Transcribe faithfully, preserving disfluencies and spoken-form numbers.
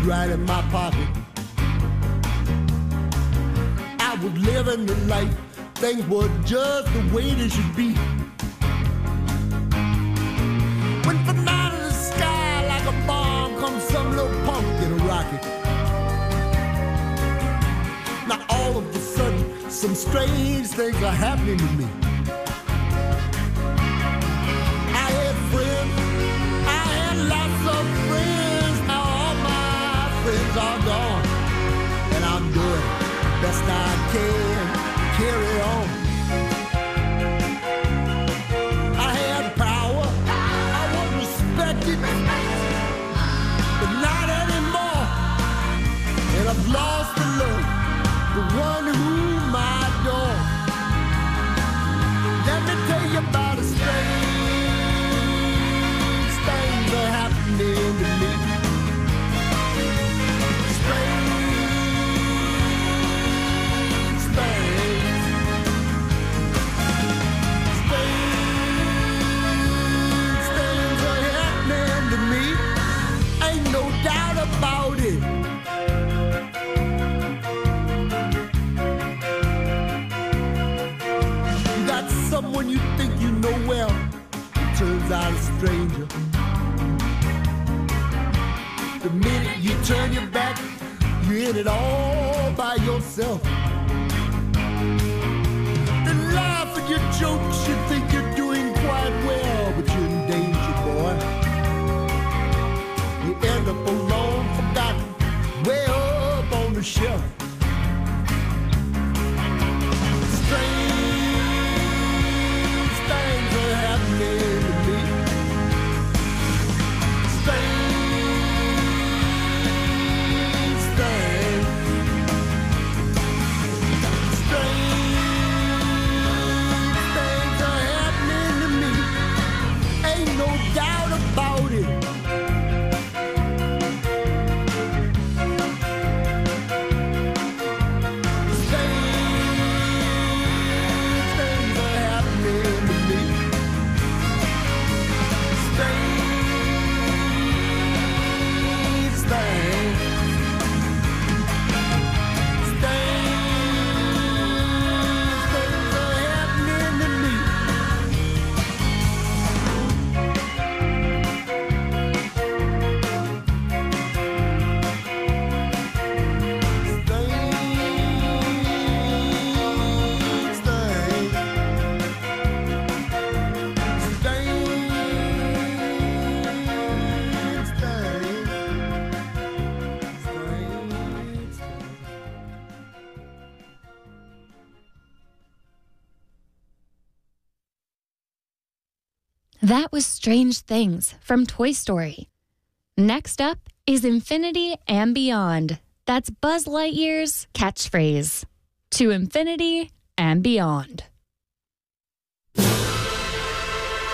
right in my pocket. I was living the life, things were just the way they should be. When from out of the sky like a bomb comes some little punk in a rocket. Now all of a sudden some strange things are happening to me. I had friends, I had lots of friends. Now all my friends are gone, and I'm doing the best I can, carry on. I had power, I was respected, but not anymore. And I've lost the love, the one whom I adore. Let me tell you about a strange things that happening to me. Strange things. Strange things are happening to me. Ain't no doubt about it. You got someone you think you know well, turns out a stranger. The minute you turn your back, you're in it all by yourself. They laugh at your jokes, you think you're doing quite well, but you're in danger, boy. You end up alone, forgotten, way up on the shelf. Strange things are happening to me. Strange things. Strange things are happening to me. Ain't no doubt about it. Strange things are happening to me. Strange things. Strange things are happening to me. Strange things. Strange things. Strange things. That was Strange Things from Toy Story. Next up is Infinity and Beyond. That's Buzz Lightyear's catchphrase. To infinity and beyond.